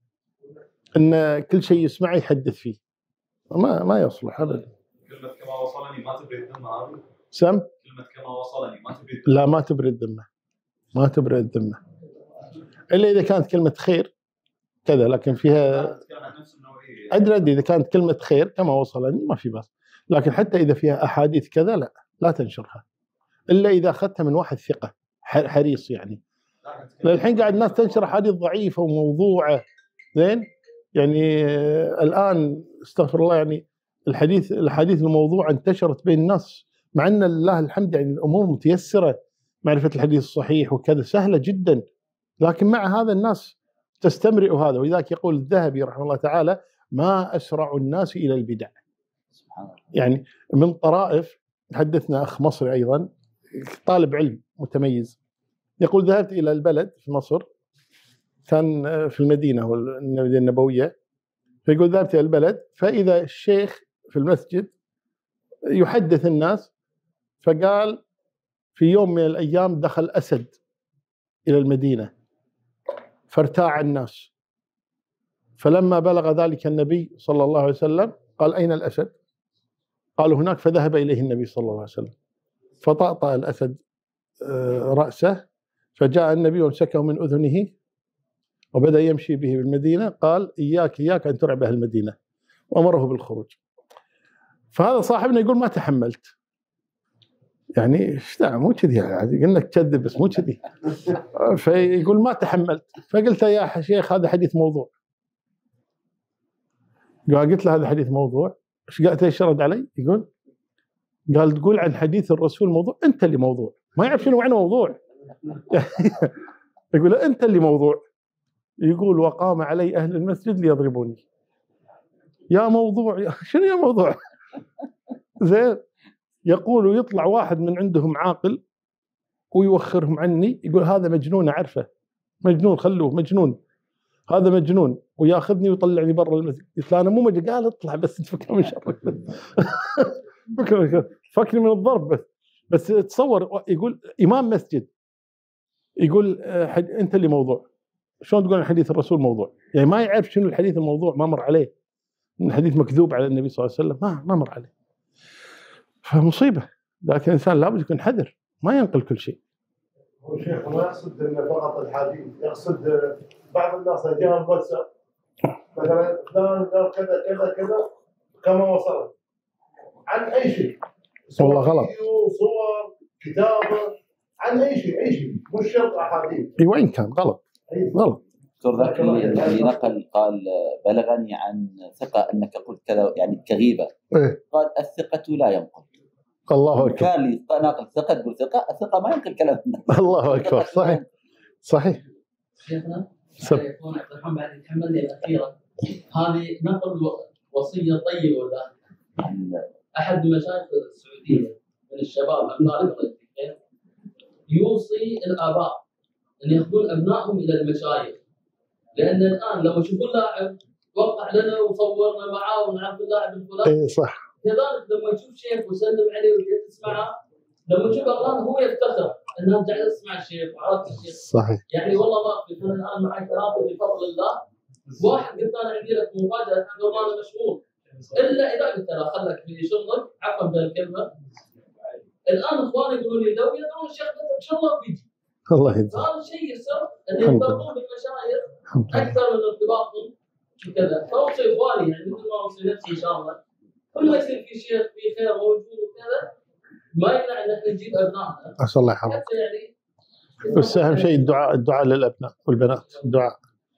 Speaker 1: أن كل شيء يسمع يحدث فيه. ما ما يصلح أبدا.
Speaker 6: كلمة كما وصلني ما تبرد دمه هذه؟
Speaker 1: سم؟
Speaker 6: كلمة كما وصلني ما تبرد دمه؟
Speaker 1: لا ما تبرد دمه. ما تبرد دمه. إلا إذا كانت كلمة خير كذا لكن فيها أدري أدري إذا كانت كلمة خير كما وصلني ما في بس. لكن حتى إذا فيها أحاديث كذا لا لا تنشرها إلا إذا أخذتها من واحد ثقة حريص يعني. للحين قاعد الناس تنشر أحاديث ضعيفة وموضوعة زين يعني الآن استغفر الله يعني الحديث الحديث الموضوع انتشرت بين الناس مع أن لله الحمد يعني الأمور متيسرة معرفة الحديث الصحيح وكذا سهلة جدا لكن مع هذا الناس تستمرئ هذا. ولذلك يقول الذهبي رحمه الله تعالى ما أسرع الناس إلى البدع. يعني من طرائف حدثنا أخ مصري أيضا طالب علم متميز يقول ذهبت إلى البلد في مصر كان في المدينة المدينة النبوية فيقول ذهبت إلى البلد فإذا الشيخ في المسجد يحدث الناس فقال في يوم من الأيام دخل أسد إلى المدينة فارتاع الناس فلما بلغ ذلك النبي صلى الله عليه وسلم قال أين الأسد؟ قالوا هناك فذهب إليه النبي صلى الله عليه وسلم فطأطأ الأسد رأسه فجاء النبي وامسكه من أذنه وبدأ يمشي به بالمدينة قال إياك إياك أن ترعب أهل المدينة وأمره بالخروج. فهذا صاحبنا يقول ما تحملت يعني ايش دعوه مو كذي يعني قلنا تكذب بس مو كذي. فيقول ما تحملت فقلت يا شيخ هذا حديث موضوع. قلت له هذا حديث موضوع ايش قالت ايش رد علي؟ يقول قال تقول عن حديث الرسول موضوع انت اللي موضوع ما يعرف شنو معنى موضوع. يقول انت اللي موضوع. يقول وقام علي اهل المسجد ليضربوني. يا موضوع شنو يا موضوع؟ زين يقول يطلع واحد من عندهم عاقل ويوخرهم عني يقول هذا مجنون اعرفه مجنون خلوه مجنون هذا مجنون وياخذني ويطلعني برا المسجد. قلت له انا مو مجنون. قال اطلع بس تفكر من شرك بس. فكني من الضرب بس بس تصور يقول امام مسجد يقول انت اللي موضوع. شلون تقول حديث الرسول موضوع؟ يعني ما يعرف شنو الحديث الموضوع ما مر عليه من حديث مكذوب على النبي صلى الله عليه وسلم ما ما مر عليه. فمصيبه. لكن الانسان لابد يكون حذر ما ينقل كل شيء
Speaker 4: هو شيخ ما يقصد انه فقط الحديث، يقصد بعض الناس جاهم واتساب مثلا فلان قال كذا كذا كذا كما وصلت عن اي شيء،
Speaker 1: والله غلط،
Speaker 4: فيديو صور كتابه عن اي شيء اي شيء مش شرط احاديث.
Speaker 1: اي وين كان غلط غلط.
Speaker 7: دكتور ذاك اللي اللي نقل قال بلغني عن ثقه انك قلت كذا يعني كغيبه.
Speaker 1: إيه؟
Speaker 7: قال الثقه لا ينقل.
Speaker 1: الله اكبر.
Speaker 7: كان لي ناقل ثقه تقول ثقه، الثقه ما ينقل كلام الناس.
Speaker 1: الله اكبر. صحيح صحيح.
Speaker 2: شيخنا
Speaker 1: سب.
Speaker 2: يكون عبد الرحمن بعد يكمل لي الاخيره هذه نقل وصيه طيبه ولا احد مشايخ السعوديه من الشباب الطالب يوصي الاباء ان ياخذون ابنائهم الى المشايخ، لان الان لما يشوفون لاعب وقع لنا وصورنا معاه ونعرف اللاعب الفلاني.
Speaker 1: اي صح.
Speaker 2: كذلك لما يشوف شيخ ويسلم عليه ويجلس معه، لما يشوف اغلان هو يفتخر انه قاعد اسمع الشيخ وعرفت الشيخ.
Speaker 1: صحيح.
Speaker 2: يعني والله ما اخفي انا الان معي ثلاثه بفضل الله. واحد قلت انا عندي لك مفاجاه الحمد لله انا مشغول. الا اذا قلت له خلك في شغلك عفوا بالكلمه. الان اخواني يقولون لي لو يدعون الشيخ ان شاء الله بيجي.
Speaker 1: الله يجزاك.
Speaker 2: هذا الشيء يسر ان يرتبطون بالمشايخ اكثر من ارتباطهم وكذا. فاوصي اخواني يعني مثل ما اوصي نفسي ان شاء الله. كل ما يصير في شيخ في خير موجود وكذا ما يمنع ان احنا نجيب ابنائنا.
Speaker 1: عسى الله يحفظك.
Speaker 2: حتى يعني
Speaker 1: بس اهم شيء الدعاء، الدعاء للابناء والبنات، الدعاء.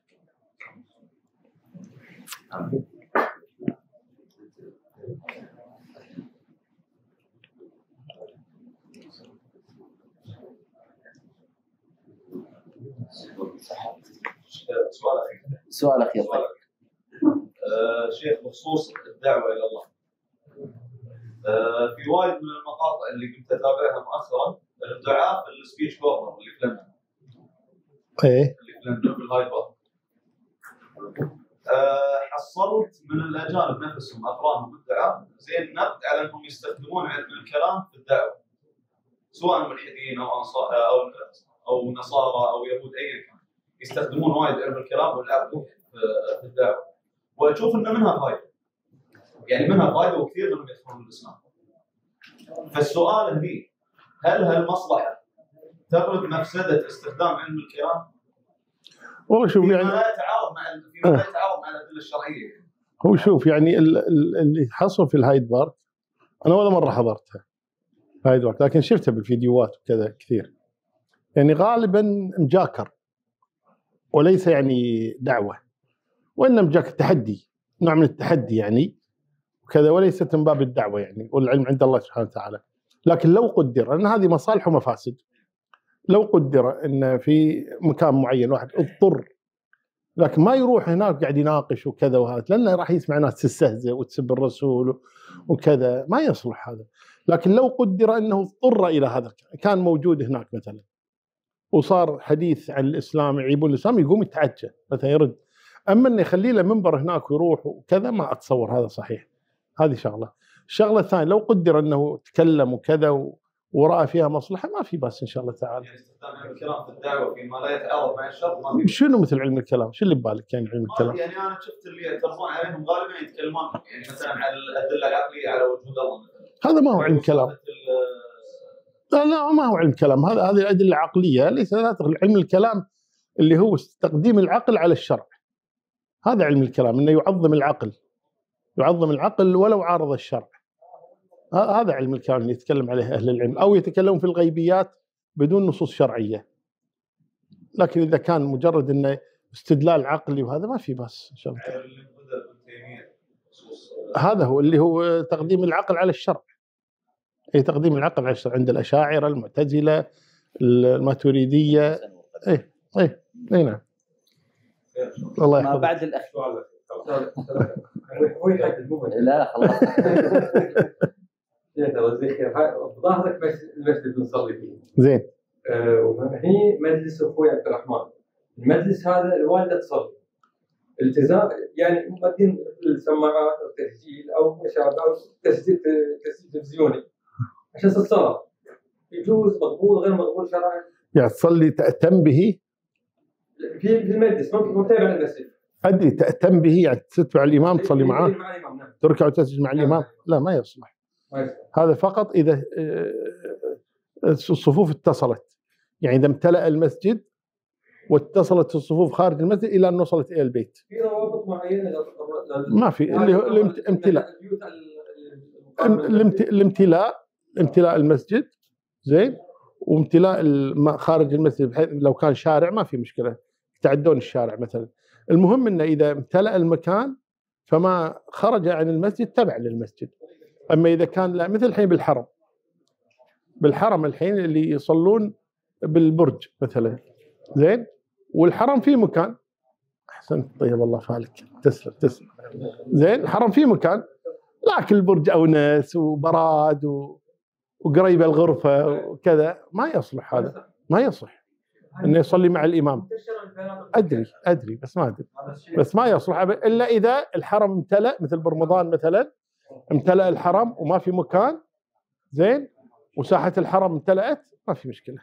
Speaker 6: سؤال اخير.
Speaker 7: سؤال اخير. طيب.
Speaker 6: آه شيخ بخصوص الدعوه الى الله. آه في وايد من المقاطع اللي كنت اتابعها مؤخرا الدعاء في السبيتش كورنر اللي في لندن.
Speaker 1: ايه
Speaker 6: اللي في لندن في الهايد بارك. آه حصلت من الاجانب نفسهم افرادهم بالدعاء زين نقد على انهم يستخدمون علم الكلام في الدعوه. سواء ملحدين او انصار او او نصارى او يهود ايا كان. يستخدمون وايد علم الكلام والعقل في الدعوه. واشوف ان منها فائده. يعني منها فائده وكثير منهم يدخلون الاسلام. فالسؤال هني هل هالمصلحه تغلب مفسده استخدام علم الكلام؟
Speaker 1: والله شوف يعني
Speaker 6: لا يتعارض مع فيما لا يتعارض مع الادله الشرعيه.
Speaker 1: هو شوف يعني اللي حصل في الهايد بارك انا ولا مره حضرتها هايد بارك، لكن شفتها بالفيديوهات وكذا كثير. يعني غالبا مجاكر وليس يعني دعوه، وانما مجاكر تحدي، نوع من التحدي يعني وكذا، وليست من باب الدعوه يعني، والعلم عند الله سبحانه وتعالى. لكن لو قدر ان هذه مصالح ومفاسد، لو قدر ان في مكان معين واحد اضطر، لكن ما يروح هناك قاعد يناقش وكذا وهذا، لانه راح يسمع ناس تستهزئ وتسب الرسول وكذا، ما يصلح هذا. لكن لو قدر انه اضطر الى هذا، كان موجود هناك مثلا وصار حديث عن الاسلام يعيبون الاسلام، يقوم يتعجى مثلا يرد. اما انه يخلي له منبر هناك ويروح وكذا، ما اتصور هذا صحيح. هذه شغله. الشغله الثانيه لو قدر انه تكلم وكذا وراى فيها مصلحه، ما في باس ان شاء الله تعالى.
Speaker 6: يعني استخدام علم الكلام في الدعوه فيما لا يتعارض مع الشرع ما في.
Speaker 1: شنو مثل علم الكلام؟ شو اللي ببالك يعني علم الكلام؟
Speaker 6: يعني انا شفت اللي يعترضون عليهم غالبا يتكلمون يعني مثلا على الادله العقليه على وجود الله مثلا.
Speaker 1: هذا ما هو علم كلام. لا لا ما هو علم كلام، هذا هذه الادله العقليه ليس لا تدخل. علم الكلام اللي هو تقديم العقل على الشرع، هذا علم الكلام، انه يعظم العقل، يعظم العقل ولو عارض الشرع. هذا علم الكلام اللي يتكلم عليه اهل العلم، او يتكلمون في الغيبيات بدون نصوص شرعيه. لكن اذا كان مجرد انه استدلال عقلي وهذا ما في باس ان شاء الله. هذا هو اللي هو تقديم العقل على الشرع. اي تقديم العقل على الشرع عند الاشاعره، المعتزله، الماتريديه. اي اي اي نعم. الله يحفظك.
Speaker 7: ما بعد الاخ
Speaker 3: هو يحدد مو
Speaker 7: لا لا خلاص.
Speaker 3: بظاهرك بس المسجد نصلي فيه.
Speaker 1: زين.
Speaker 3: وهني مجلس اخوي عبد الرحمن. المجلس هذا الوالده تصلي. التزام يعني مقدم السماعات او تسجيل او مشابه او تسجيل تسجيل تلفزيوني عشان الصلاه. يجوز مقبول غير مقبول شرعا؟
Speaker 1: يعني تصلي تأتم به
Speaker 3: في في المجلس ممكن متابع المسجد.
Speaker 1: ادري تأتم به يعني تتبع الامام تصلي معاه؟
Speaker 3: مع الامام نعم.
Speaker 1: تركع وتسجد مع الامام؟ لا ما يصلح. هذا فقط اذا الصفوف اتصلت. يعني إذا امتلأ المسجد واتصلت الصفوف خارج المسجد إلى أن وصلت إلى البيت.
Speaker 3: في روابط معينه
Speaker 1: ما في اللي هو الامتلاء الامتلاء امتلاء المسجد زين، وامتلاء خارج المسجد بحيث لو كان شارع ما في مشكلة يتعدون الشارع مثلا. المهم أنه إذا امتلأ المكان فما خرج عن المسجد تبع للمسجد. أما إذا كان لا، مثل الحين بالحرم بالحرم الحين اللي يصلون بالبرج مثلا زين، والحرم فيه مكان. أحسنت، طيب الله فالك، تسلم تسلم. زين الحرم فيه مكان، لكن البرج أونس وبراد و... وقريبة الغرفة وكذا، ما يصلح هذا، ما يصلح انه يصلي مع الامام. ادري ادري بس ما ادري بس ما يصلح الا اذا الحرم امتلأ، مثل برمضان مثلا امتلأ الحرم وما في مكان زين، وساحة الحرم امتلأت ما في مشكلة.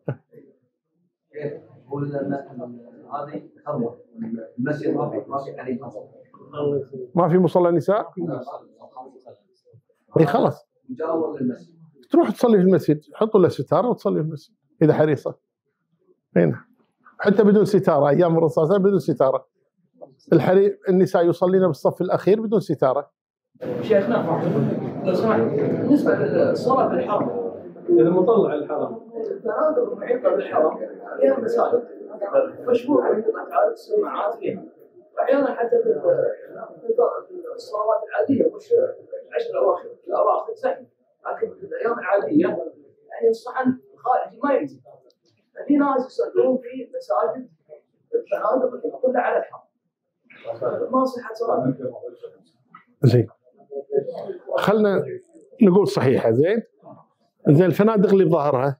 Speaker 8: هذه خلوة المسجد ما في ما في عليه
Speaker 1: ما في مصلى نساء. اي خلاص
Speaker 8: مجاور للمسجد،
Speaker 1: تروح تصلي في المسجد، حطوا له ستاره وتصلي في المسجد اذا حريصه. هنا حتى بدون ستاره، ايام الرسول صلى الله عليه وسلم بدون ستاره. الحريم النساء يصلين بالصف الاخير بدون ستاره.
Speaker 2: شيخنا لو سمحت، بالنسبه للصلاه في الحرم،
Speaker 6: اذا مطلع الحرم
Speaker 2: الفنادق المحيطه بالحرم فيها مساجد مشهور عندنا تعرف السماعات فيها، احيانا حتى في الصلوات العاديه مش العشر الاواخر الاواخر زحمه، لكن في الايام العاديه يعني الصحن خارجي ما ينزل. ففي ناس يصلون في مساجد الفنادق كلها على الحرم، ما صحت صلاه.
Speaker 1: زين خلنا نقول صحيحه. زين زين الفنادق اللي بظهرها،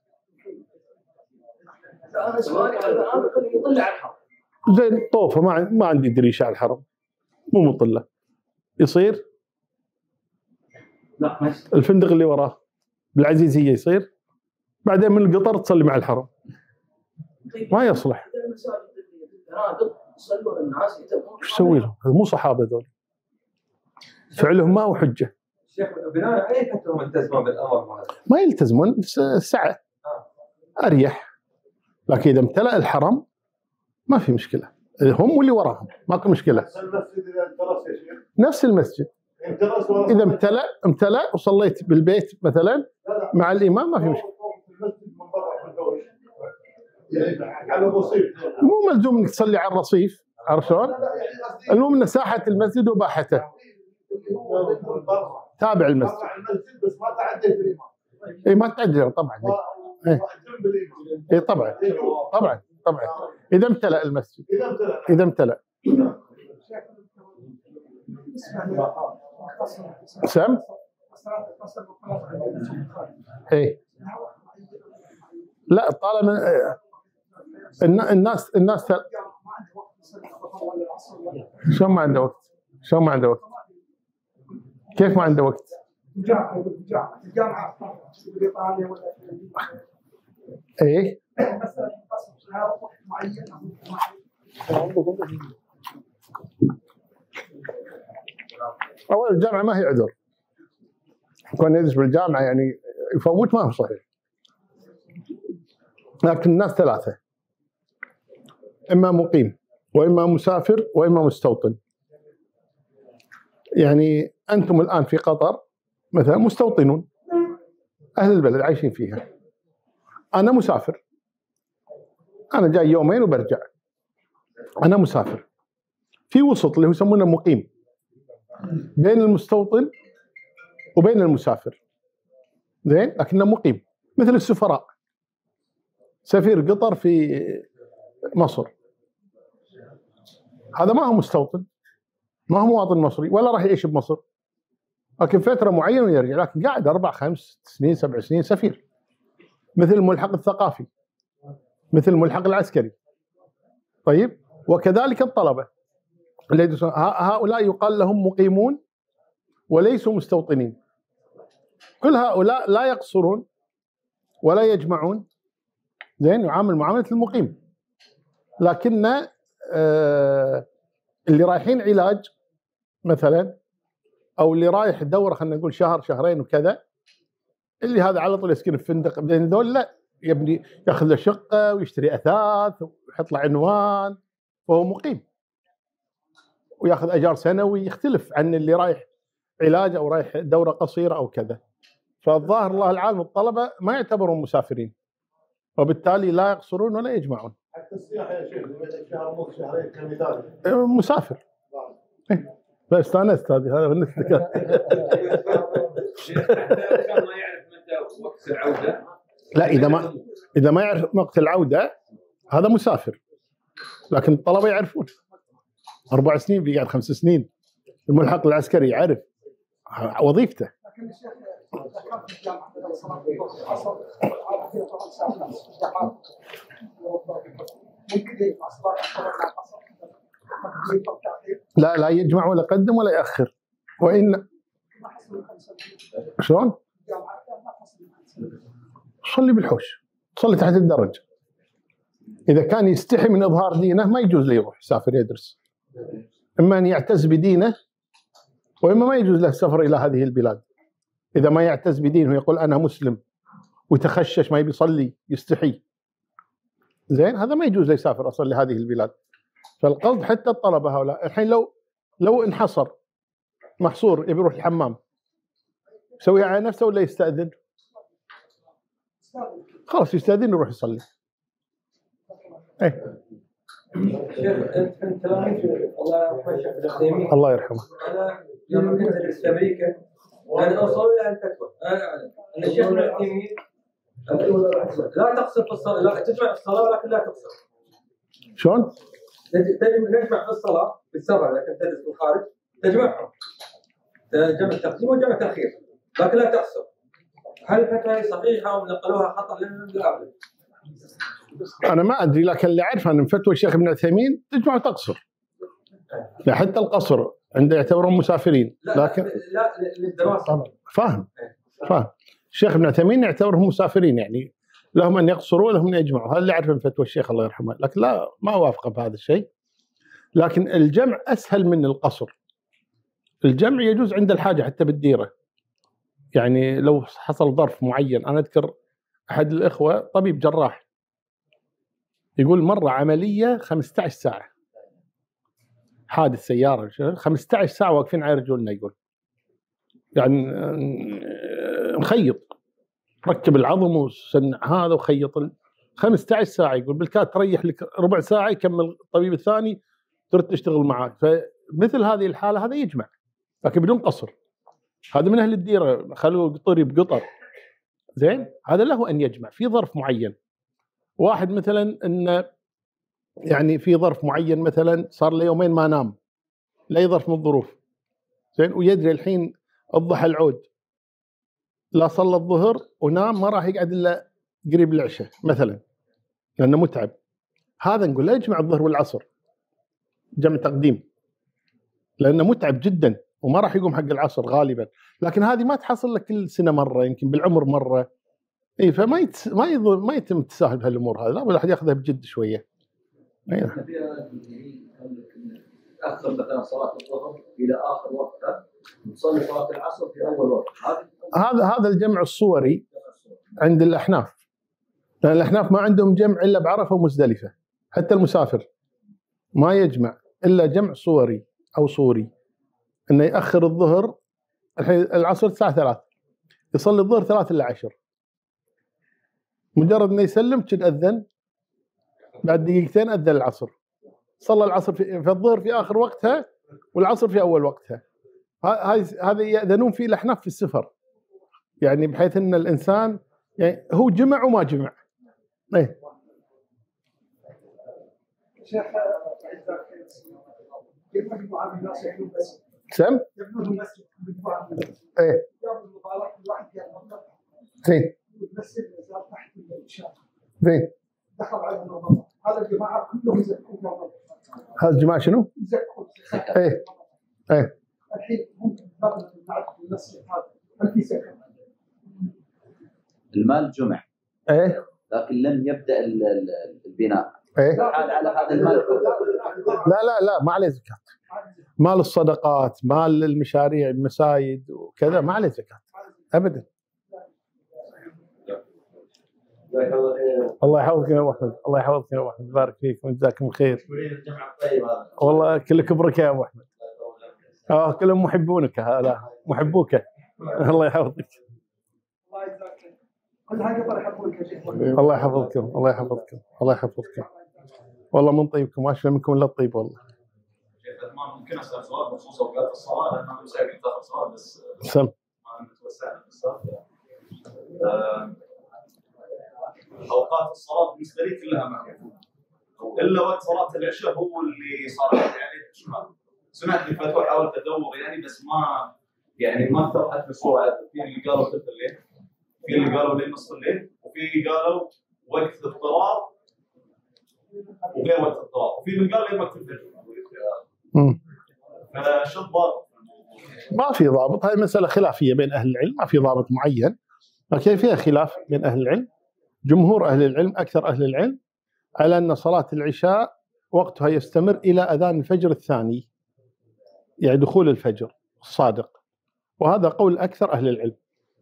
Speaker 2: انا سؤالي على الفنادق اللي يطل على الحرم.
Speaker 1: زين طوفه ما ما عندي دريشه على الحرم مو مطله، يصير؟
Speaker 2: لا ما يصير.
Speaker 1: الفندق اللي وراه بالعزيزيه يصير؟ بعدين من القطر تصلي مع الحرم ما يصلح.
Speaker 2: المساجد الفنادق يصلون الناس يتبعون.
Speaker 1: ايش تسوي لهم؟ مو صحابه ذول، فعلهم ما هو حجه.
Speaker 3: شيخ بناء على اي فتره ملتزمه بالامر هذا؟
Speaker 1: ما يلتزمون الساعه اريح، لكن اذا امتلأ الحرم ما في مشكله، هم واللي وراهم ماكو مشكله.
Speaker 4: نفس المسجد اذا انترس يا شيخ،
Speaker 1: نفس المسجد
Speaker 4: انترس
Speaker 1: اذا امتلأ امتلأ وصليت بالبيت مثلا مع الامام ما في مشكله.
Speaker 4: المسجد من برا في الدوري يعني على الرصيف،
Speaker 1: مو ملزوم انك تصلي على الرصيف، عرفت شلون؟ المهم ان ساحه المسجد وباحته
Speaker 4: اللي هو من برا
Speaker 1: تابع المسجد.
Speaker 4: برا المسجد بس ما تعدي في الامام.
Speaker 1: اي ما تعدي طبعا.
Speaker 4: إيه. جنب الامام.
Speaker 1: اي طبعا طبعا طبعا اذا امتلأ المسجد.
Speaker 4: اذا امتلأ
Speaker 1: اذا امتلأ سم اي لا طالما الناس الناس شلون ما عنده وقت؟ شلون ما عنده وقت؟ كيف ما عنده وقت؟
Speaker 9: الجامعة الجامعة في بريطانيا ولا في
Speaker 1: ايه
Speaker 9: مثلا وقت معين.
Speaker 1: أولا الجامعة ما هي عذر، كون يدرس بالجامعة يعني يفوت ما هو صحيح. لكن الناس ثلاثة، إما مقيم وإما مسافر وإما مستوطن. يعني أنتم الآن في قطر مثلا مستوطنون، أهل البلد عايشين فيها. أنا مسافر، أنا جاي يومين وبرجع، أنا مسافر. في وسط اللي هو يسمونه مقيم بين المستوطن وبين المسافر، زين، لكنه مقيم مثل السفراء. سفير قطر في مصر هذا ما هو مستوطن، ما هو مواطن مصري ولا راح يعيش بمصر، لكن فترة معينة ويرجع، لكن قاعد أربع خمس سنين سبع سنين سفير. مثل الملحق الثقافي، مثل الملحق العسكري. طيب وكذلك الطلبة هؤلاء يقال لهم مقيمون وليسوا مستوطنين. كل هؤلاء لا يقصرون ولا يجمعون، زين، يعامل معاملة المقيم. لكن آه اللي رايحين علاج مثلا، او اللي رايح دوره خلينا نقول شهر شهرين وكذا، اللي هذا على طول يسكن في فندق، بعدين ذول لا يبني ياخذ له شقه ويشتري اثاث ويحط له عنوان وهو مقيم، وياخذ اجار سنوي، يختلف عن اللي رايح علاج او رايح دوره قصيره او كذا. فالظاهر الله العالم الطلبه ما يعتبرون مسافرين، وبالتالي لا يقصرون ولا يجمعون.
Speaker 4: حتى السياحه يا شيخ اللي شهر ونص شهرين كمثال
Speaker 1: مسافر. بس استانست هذه هذا بالنسبه لك.
Speaker 3: حتى ما يعرف متى وقت العوده.
Speaker 1: لا اذا ما اذا ما يعرف وقت العوده هذا مسافر، لكن الطلبه يعرفون. اربع سنين بيقعد خمس سنين، الملحق العسكري يعرف وظيفته.
Speaker 9: لكن الشيخ ذكرت في الجامعه بدل صلاه العصر على كثير طبعا ساعه الناس في الجامعه ممكن يجمع صلاه العصر مع العصر
Speaker 1: لا لا يجمع ولا يقدم ولا يأخر. وإن شلون؟ صلي بالحوش، صلي تحت الدرج. إذا كان يستحي من إظهار دينه ما يجوز له يروح يسافر يدرس، إما أن يعتز بدينه وإما ما يجوز له السفر إلى هذه البلاد. إذا ما يعتز بدينه يقول أنا مسلم ويتخشش ما يبي يصلي يستحي، زين هذا ما يجوز له يسافر أصلا لهذه البلاد. فالقصد حتى الطلبة هؤلاء الحين لو لو انحصر محصور يبي يروح الحمام يسويها على نفسه ولا يستأذن؟ خلاص يستأذن يروح يصلي. ايه
Speaker 3: شيخ انت من تلاميذ الله يرحمه الشيخ ابن عثيمين.
Speaker 1: الله يرحمه.
Speaker 3: انا لما كنت ادرس في امريكا انا اوصل الى الفتوى ان الشيخ ابن عثيمين لا تقصر في الصلاه، لا تجمع في الصلاه ولكن لا تقصر.
Speaker 1: شلون؟
Speaker 3: نجمع في الصلاه بالسبع لكن تدرس في الخارج تجمعهم جمع تقديم وجمع تاخير لكن لا تقصر. هل الفتوى صحيحه ونقلوها خطا لنا لا ابدا؟
Speaker 1: انا ما ادري، لكن اللي اعرفه ان فتوى الشيخ ابن عثيمين تجمع وتقصر. لا حتى القصر عنده يعتبرون مسافرين، لكن
Speaker 3: لا للدراسه.
Speaker 1: فاهم فاهم. الشيخ ابن عثيمين يعتبرهم مسافرين، يعني لهم ان يقصروا ولهم ان يجمعوا. هذا اللي اعرفه من فتوى الشيخ الله يرحمه، لكن لا ما اوافقه بهذا الشيء. لكن الجمع اسهل من القصر. الجمع يجوز عند الحاجه حتى بالديره، يعني لو حصل ظرف معين. انا اذكر احد الاخوه طبيب جراح يقول مره عمليه خمسة عشر ساعه، حادث سياره خمسة عشر ساعه واقفين على رجولنا، يقول يعني نخيط ركب العظم وسنع هذا وخيط خمسة عشر ساعه. يقول بالكاد تريح لك ربع ساعه يكمل الطبيب الثاني ترد تشتغل معك. فمثل هذه الحاله هذا يجمع لكن بدون قصر. هذا من اهل الديره خلوه قطري بقطر، زين هذا له ان يجمع في ظرف معين. واحد مثلا انه يعني في ظرف معين مثلا صار له يومين ما نام لاي ظرف من الظروف، زين ويدري الحين الضحى العود لا صلى الظهر ونام ما راح يقعد الا قريب العشاء مثلا لانه متعب. هذا نقول لا يجمع الظهر والعصر جمع تقديم لانه متعب جدا وما راح يقوم حق العصر غالبا. لكن هذه ما تحصل لك كل سنه مره، يمكن بالعمر مره. اي فما يتس... ما يظل... ما يتم التساهل بهالامور هذه، لا الواحد ياخذها بجد شويه. اي
Speaker 8: اخر مثلا صلاه الظهر الى اخر وقتها نصلي صلاه العصر في اول وقت.
Speaker 1: هذا هذا الجمع الصوري عند الاحناف، لان الاحناف ما عندهم جمع الا بعرفه ومزدلفه. حتى المسافر ما يجمع الا جمع صوري او صوري، انه ياخر الظهر الحين العصر الساعه ثلاث يصلي الظهر ثلاث الا عشر، مجرد انه يسلم كذا اذن بعد دقيقتين اذن العصر. صلى العصر في, في الظهر في اخر وقتها والعصر في اول وقتها. هذا يأذنون فيه الاحناف في السفر، يعني بحيث ان الانسان يعني هو جمع وما جمع. ايه
Speaker 9: شيخ كيف يجمعوا الناس يحلون بس
Speaker 1: سم
Speaker 9: يبنون المسجد بالدعاء.
Speaker 1: ايه
Speaker 9: يوم المبارك الواحد يعمل
Speaker 1: زين
Speaker 9: المسجد نزال تحت الشارع
Speaker 1: زين.
Speaker 9: دخل على رمضان هذا الجماعه كلهم يزكون رمضان.
Speaker 1: هذا الجماعه شنو؟
Speaker 9: يزكون.
Speaker 1: ايه ايه
Speaker 9: الحين ممكن نعرف المسجد هذا هل في زكاه؟
Speaker 7: المال جمع
Speaker 1: ايه
Speaker 7: لكن لم يبدا البناء.
Speaker 1: ايه
Speaker 7: حال على هذا المال.
Speaker 1: لا لا لا ما عليه زكاه. مال الصدقات، مال المشاريع المسايد وكذا ما عليه زكاه ابدا.
Speaker 8: جزاك الله خير.
Speaker 1: الله يحفظك يا ابو احمد، الله يحفظك يا ابو احمد، بارك فيك وجزاكم خير.
Speaker 8: تقولين الجمع الطيب هذا.
Speaker 1: والله كلك بركه يا ابو احمد. اه كلهم محبونك، هذا محبوك. الله يحفظك.
Speaker 9: الله يجزاك خير. كل حاجه الله يحفظك يا شيخ.
Speaker 1: الله يحفظكم، الله يحفظكم، الله يحفظكم. والله من طيبكم، ما اشفى منكم الا الطيب والله.
Speaker 6: شيخ عثمان ممكن اسال سؤال بخصوص اوقات الصلاه، لان انا مساعد قلت اخر سؤال بس
Speaker 1: سم.
Speaker 6: ما نتوسعنا في السالفه. اوقات الصلاه بالنسبه لي كلها معروفه الا وقت صلاه العشاء هو اللي صراحه يعني شمال. سمعت لي فتوى حاولت ادور يعني بس ما يعني ما اتضحت بصوره. في اللي قالوا ثلث الليل، في اللي قالوا لين نصف الليل، وفي قالوا وقت اضطراب وغير وقت اضطراب، وفي اللي قال لين وقت الفجر.
Speaker 1: امم
Speaker 6: فشو الضابط؟
Speaker 1: ما في ضابط، هاي مساله خلافيه بين اهل العلم، ما في ضابط معين، لكن فيها خلاف بين اهل العلم. جمهور اهل العلم، اكثر اهل العلم، على ان صلاه العشاء وقتها يستمر الى اذان الفجر الثاني، يعني دخول الفجر الصادق، وهذا قول اكثر اهل العلم.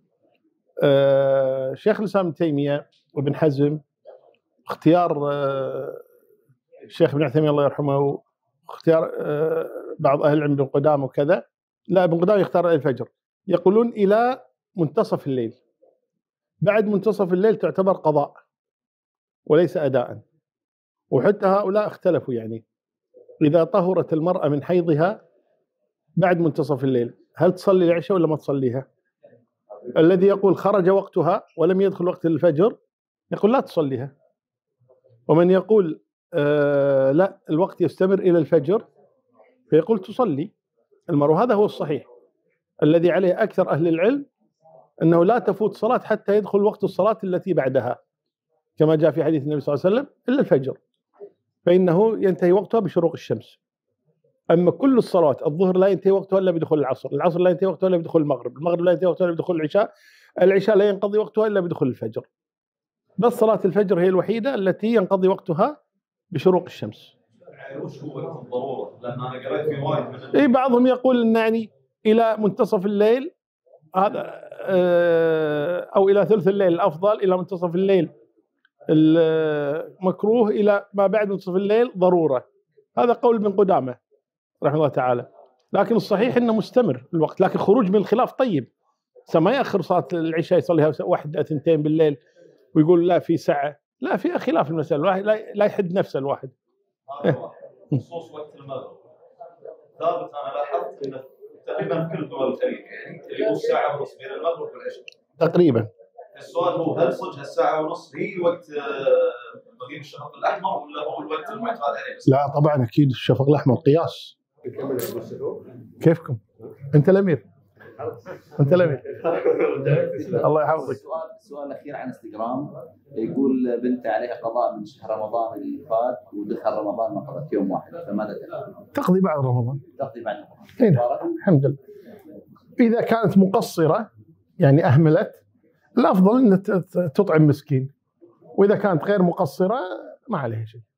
Speaker 1: آه شيخ الاسلام ابن تيميه وابن حزم، اختيار آه الشيخ ابن عثيمين الله يرحمه، اختيار آه بعض اهل العلم ابن قدامه وكذا، لا ابن قدامه يختار الفجر، يقولون الى منتصف الليل. بعد منتصف الليل تعتبر قضاء وليس اداء. وحتى هؤلاء اختلفوا، يعني اذا طهرت المراه من حيضها بعد منتصف الليل هل تصلي العشاء ولا ما تصليها؟ الذي يقول خرج وقتها ولم يدخل وقت الفجر يقول لا تصليها، ومن يقول آه لا الوقت يستمر إلى الفجر فيقول تصلي المرأة. هذا هو الصحيح الذي عليه أكثر أهل العلم، أنه لا تفوت صلاة حتى يدخل وقت الصلاة التي بعدها، كما جاء في حديث النبي صلى الله عليه وسلم، إلا الفجر فإنه ينتهي وقتها بشروق الشمس. أما كل الصلوات، الظهر لا ينتهي وقتها إلا بدخول العصر، العصر لا ينتهي وقتها إلا بدخول المغرب، المغرب لا ينتهي وقتها إلا بدخول العشاء، العشاء لا ينقضي وقتها إلا بدخول الفجر. بس صلاة الفجر هي الوحيدة التي ينقضي وقتها بشروق الشمس.
Speaker 6: يعني وش هو وقت الضروره؟ لان انا قريت في وايد من
Speaker 1: اي بعضهم يقول ان يعني الى منتصف الليل هذا، او الى ثلث الليل الافضل، الى منتصف الليل المكروه، الى ما بعد منتصف الليل ضروره. هذا قول ابن قدامه رحمه الله تعالى، لكن الصحيح انه مستمر الوقت. لكن خروج من الخلاف طيب، ما ياخر صلاه العشاء يصليها واحده اثنتين بالليل ويقول لا في ساعه، لا في خلاف المسألة، لا يحد نفسه الواحد.
Speaker 6: خصوص وقت المغرب ثابت، انا لاحظت انه تقريبا كل دول الخليج يعني اللي هو الساعه ونص بين المغرب والعشاء
Speaker 1: تقريبا.
Speaker 6: السؤال هو هل صدق هالساعه ونص هي وقت مغيب الشفق الاحمر ولا هو الوقت المعتاد عليه؟
Speaker 1: لا طبعا اكيد الشفق الاحمر قياس. كيفكم؟ انت الامير، انت الامير. الله يحفظك.
Speaker 7: السؤال السؤال الاخير عن انستغرام، يقول بنت عليها قضاء من شهر رمضان اللي فات ودخل رمضان ما قضت يوم واحد، فماذا تفعل؟
Speaker 1: تقضي بعد رمضان.
Speaker 7: تقضي بعد رمضان.
Speaker 1: إيه؟ الحمد لله. اذا كانت مقصره يعني اهملت، الافضل ان تطعم مسكين، واذا كانت غير مقصره ما عليها شيء.